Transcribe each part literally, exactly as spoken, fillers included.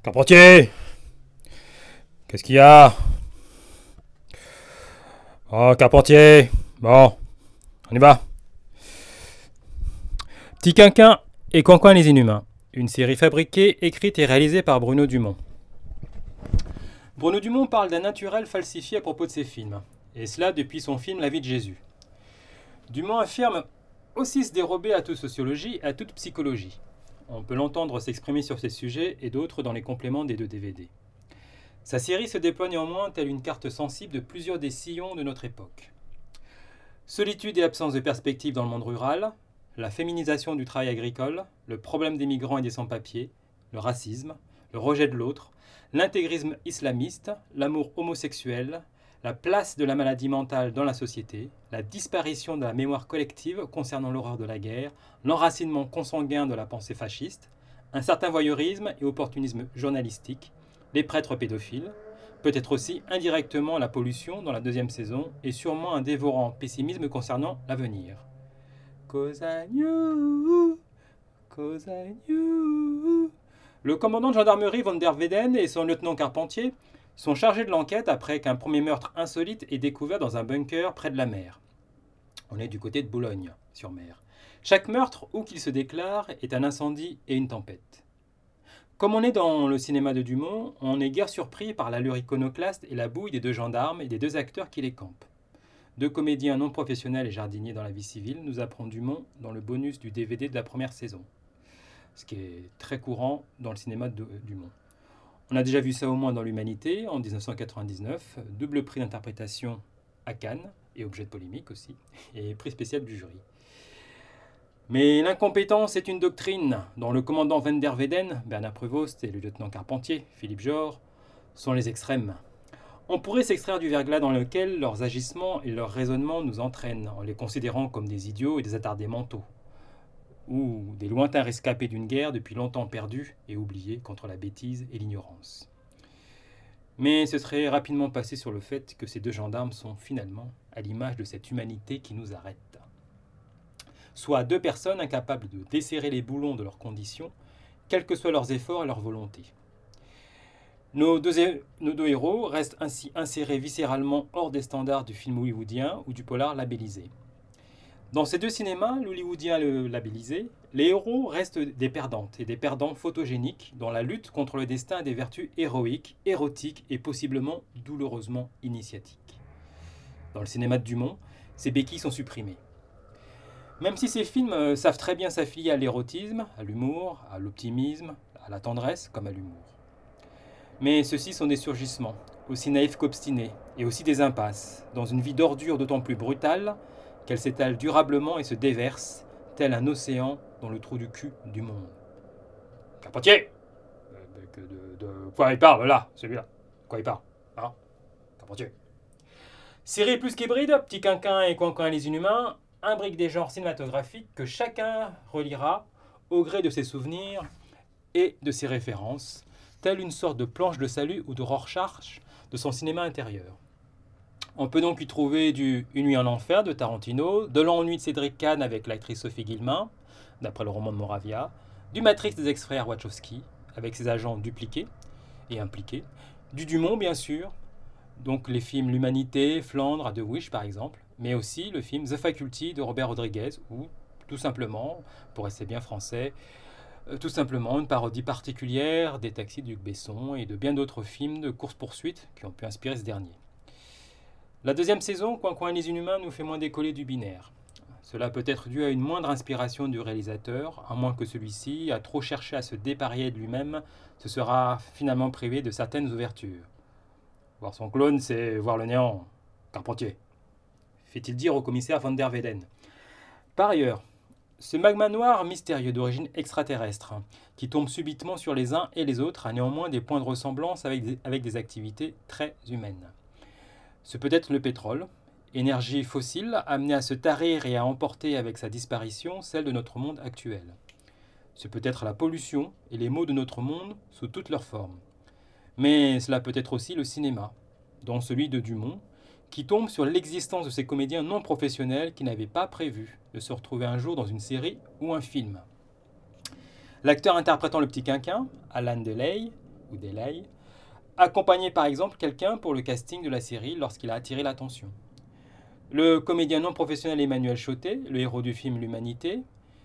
Carpentier! Qu'est-ce qu'il y a? Oh, Carpentier! Bon, on y va. Petit Quinquin et Coincoin les Inhumains. Une série fabriquée, écrite et réalisée par Bruno Dumont. Bruno Dumont parle d'un naturel falsifié à propos de ses films, et cela depuis son film La vie de Jésus. Dumont affirme aussi se dérober à toute sociologie et à toute psychologie. On peut l'entendre s'exprimer sur ces sujets et d'autres dans les compléments des deux D V D. Sa série se déploie néanmoins telle une carte sensible de plusieurs des sillons de notre époque. Solitude et absence de perspective dans le monde rural, la féminisation du travail agricole, le problème des migrants et des sans-papiers, le racisme, le rejet de l'autre, l'intégrisme islamiste, l'amour homosexuel, la place de la maladie mentale dans la société, la disparition de la mémoire collective concernant l'horreur de la guerre, l'enracinement consanguin de la pensée fasciste, un certain voyeurisme et opportunisme journalistique, les prêtres pédophiles, peut-être aussi indirectement la pollution dans la deuxième saison et sûrement un dévorant pessimisme concernant l'avenir. Cause I knew, cause I knew. Le commandant de gendarmerie Van der Weyden et son lieutenant Carpentier sont chargés de l'enquête après qu'un premier meurtre insolite est découvert dans un bunker près de la mer. On est du côté de Boulogne-sur-Mer. Chaque meurtre, où qu'il se déclare, est un incendie et une tempête. Comme on est dans le cinéma de Dumont, on n'est guère surpris par l'allure iconoclaste et la bouille des deux gendarmes et des deux acteurs qui les campent. Deux comédiens non professionnels et jardiniers dans la vie civile, nous apprend Dumont dans le bonus du D V D de la première saison. Ce qui est très courant dans le cinéma de Dumont. On a déjà vu ça au moins dans l'Humanité, en dix-neuf cent quatre-vingt-dix-neuf, double prix d'interprétation à Cannes, et objet de polémique aussi, et prix spécial du jury. Mais l'incompétence est une doctrine dont le commandant Van der Weyden, Bernard Prevost et le lieutenant Carpentier, Philippe Jor, sont les extrêmes. On pourrait s'extraire du verglas dans lequel leurs agissements et leurs raisonnements nous entraînent, en les considérant comme des idiots et des attardés mentaux, ou des lointains rescapés d'une guerre depuis longtemps perdue et oubliée contre la bêtise et l'ignorance. Mais ce serait rapidement passé sur le fait que ces deux gendarmes sont finalement à l'image de cette humanité qui nous arrête. Soit deux personnes incapables de desserrer les boulons de leurs conditions, quels que soient leurs efforts et leur volonté. Nos deux, nos deux héros restent ainsi insérés viscéralement hors des standards du film hollywoodien ou du polar labellisé. Dans ces deux cinémas, l'hollywoodien et le labellisé, les héros restent des perdantes et des perdants photogéniques dont la lutte contre le destin a des vertus héroïques, érotiques et possiblement douloureusement initiatiques. Dans le cinéma de Dumont, ces béquilles sont supprimées. Même si ces films savent très bien s'affilier à l'érotisme, à l'humour, à l'optimisme, à la tendresse comme à l'humour. Mais ceux-ci sont des surgissements, aussi naïfs qu'obstinés, et aussi des impasses, dans une vie d'ordure d'autant plus brutale qu'elle s'étale durablement et se déverse, tel un océan dans le trou du cul du monde. Carpentier! De, de, de quoi il parle là, celui-là? De quoi il parle? Hein? Carpentier. Série plus qu'hybride, Petit Quinquin et Coincoin les Inhumains, imbrique des genres cinématographiques que chacun relira au gré de ses souvenirs et de ses références, telle une sorte de planche de salut ou de Rorschach de son cinéma intérieur. On peut donc y trouver du Une nuit en enfer de Tarantino, de L'ennui de Cédric Kahn avec l'actrice Sophie Guillemin, d'après le roman de Moravia, du Matrix des ex-frères Wachowski, avec ses agents dupliqués et impliqués, du Dumont bien sûr, donc les films L'Humanité, Flandre, à The Wish par exemple, mais aussi le film The Faculty de Robert Rodriguez, ou tout simplement, pour rester bien français, tout simplement une parodie particulière des Taxis de Luc Besson et de bien d'autres films de course-poursuite qui ont pu inspirer ce dernier. La deuxième saison, Coincoin et les Inhumains, nous fait moins décoller du binaire. Cela peut être dû à une moindre inspiration du réalisateur, à moins que celui-ci, à trop chercher à se déparier de lui-même, se sera finalement privé de certaines ouvertures. Voir son clone, c'est voir le néant. Carpentier, fait-il dire au commissaire Van der Weyden. Par ailleurs, ce magma noir mystérieux d'origine extraterrestre, qui tombe subitement sur les uns et les autres, a néanmoins des points de ressemblance avec des, avec des activités très humaines. Ce peut être le pétrole, énergie fossile amenée à se tarir et à emporter avec sa disparition celle de notre monde actuel. Ce peut être la pollution et les maux de notre monde sous toutes leurs formes. Mais cela peut être aussi le cinéma, dont celui de Dumont, qui tombe sur l'existence de ces comédiens non professionnels qui n'avaient pas prévu de se retrouver un jour dans une série ou un film. L'acteur interprétant le petit Quinquin, Alan Deley, ou Delay, accompagner par exemple quelqu'un pour le casting de la série lorsqu'il a attiré l'attention. Le comédien non professionnel Emmanuel Chotet, le héros du film L'Humanité,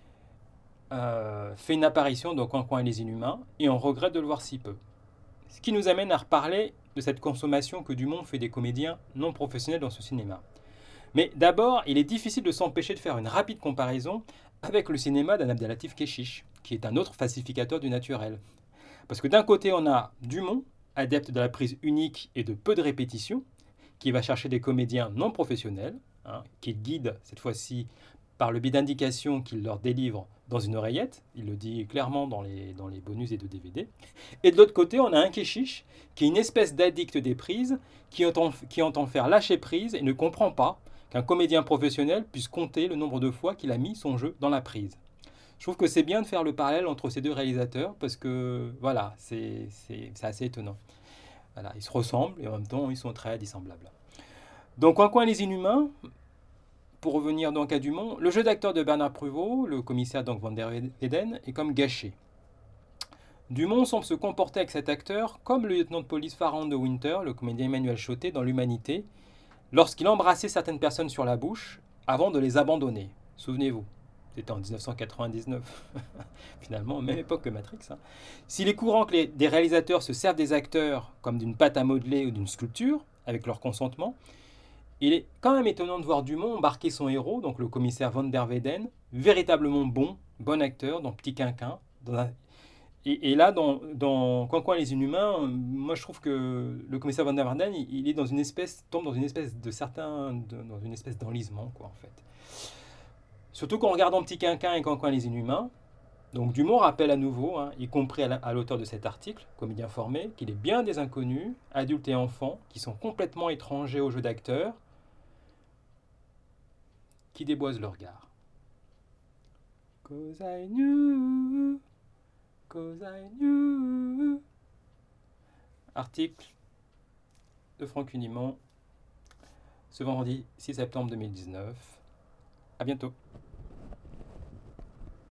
euh, fait une apparition dans Coin Coin et les Inhumains, et on regrette de le voir si peu. Ce qui nous amène à reparler de cette consommation que Dumont fait des comédiens non professionnels dans ce cinéma. Mais d'abord, il est difficile de s'empêcher de faire une rapide comparaison avec le cinéma d'un Abdelatif Kechiche, qui est un autre falsificateur du naturel. Parce que d'un côté, on a Dumont, adepte de la prise unique et de peu de répétitions, qui va chercher des comédiens non professionnels, hein, qu'il guide cette fois-ci par le biais d'indications qu'il leur délivre dans une oreillette. Il le dit clairement dans les, dans les bonus et de D V D. Et de l'autre côté, on a un Kechiche, qui est une espèce d'addict des prises, qui entend, qui entend faire lâcher prise et ne comprend pas qu'un comédien professionnel puisse compter le nombre de fois qu'il a mis son jeu dans la prise. Je trouve que c'est bien de faire le parallèle entre ces deux réalisateurs parce que voilà, c'est assez étonnant. Voilà, ils se ressemblent et en même temps ils sont très dissemblables. Donc Coin Coin les Inhumains, pour revenir donc à Dumont, le jeu d'acteur de Bernard Pruvot, le commissaire donc Van der Weyden, est comme gâché. Dumont semble se comporter avec cet acteur comme le lieutenant de police Farrand de Winter, le comédien Emmanuel Chotet dans L'Humanité, lorsqu'il embrassait certaines personnes sur la bouche avant de les abandonner. Souvenez-vous, c'était en mille neuf cent quatre-vingt-dix-neuf. Finalement, même époque que Matrix. Hein. S'il est courant que les, des réalisateurs se servent des acteurs comme d'une pâte à modeler ou d'une sculpture, avec leur consentement, il est quand même étonnant de voir Dumont embarquer son héros, donc le commissaire Van der Weyden, véritablement bon, bon acteur, dans Petit Quinquin. Dans un... et, et là, dans, dans Coin Coin les Inhumains, moi je trouve que le commissaire Van der Weyden, il, il est dans une espèce, tombe dans une espèce de certain, de, dans une espèce d'enlisement, quoi, en fait. Surtout qu'en regardant Petit Quinquin et Coin Coin les Inhumains, donc Dumont rappelle à nouveau, hein, y compris à l'auteur de cet article, comédien formé, qu'il est bien des inconnus, adultes et enfants, qui sont complètement étrangers au jeu d'acteur, qui déboisent le regard. Cause I knew, cause I knew. Article de Franck Unimont, ce vendredi six septembre deux mille dix-neuf. À bientôt.